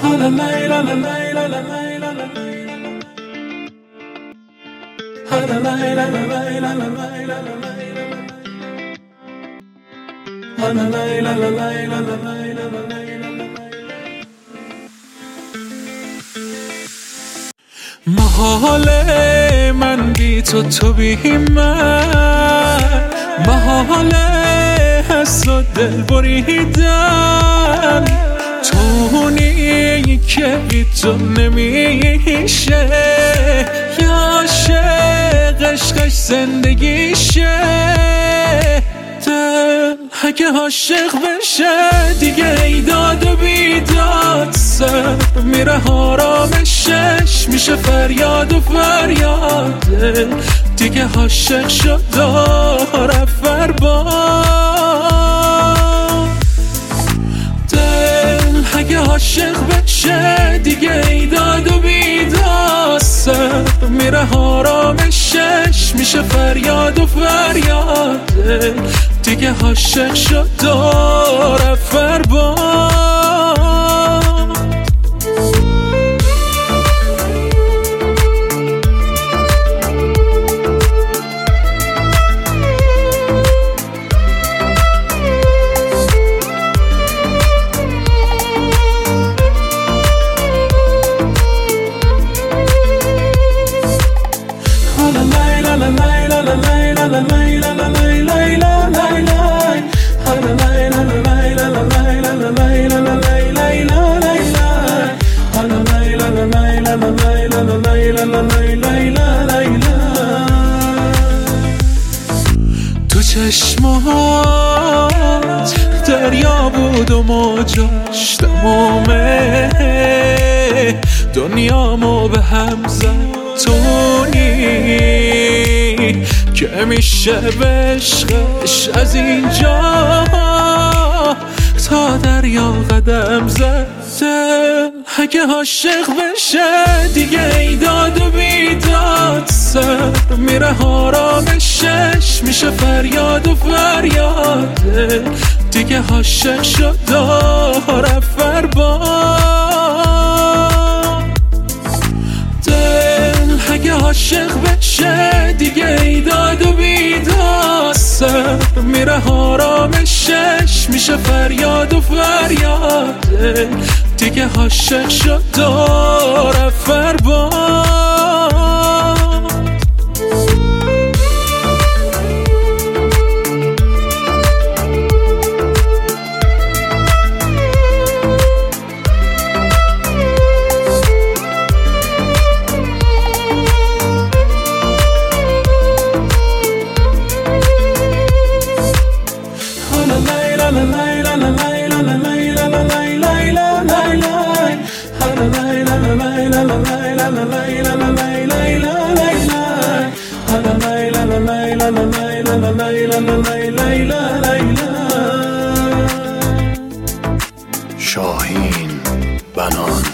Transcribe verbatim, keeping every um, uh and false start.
محاله من بی تو تو بی من، محاله حس و دل بریدن، تونی که بی تو نمیشه، یا عاشق عشقش زندگیشه. دل اگه عاشق بشه دیگه ایداد و بیداد، سر میره آرامشش میشه فریاد و فریاد. دل دیگه عاشق شد داره فرباد. دل اگه عاشق بشه دیگه ایداد و بیداد، سر میره آرامشش میشه فریاد و فریاد. دل دیگه عاشق شد داره فرباد. تو چشمات دریا بود و موجاش تمامه، دنیامو به هم زد. تونی که میشه به عشقش از اینجا تا دریا قدم زد. دل اگه عاشق بشه دیگه ایداد و بیداد، سر میره آرامشش میشه فریاد و فریاد. دل دیگه عاشق شد داره فرباد. دل اگه عاشق بشه دیگه ایداد و بیداد، سر میره آرامشش میشه فریاد و فریاد. دل دیگه عاشق شد داره فرباد. شاهین بنان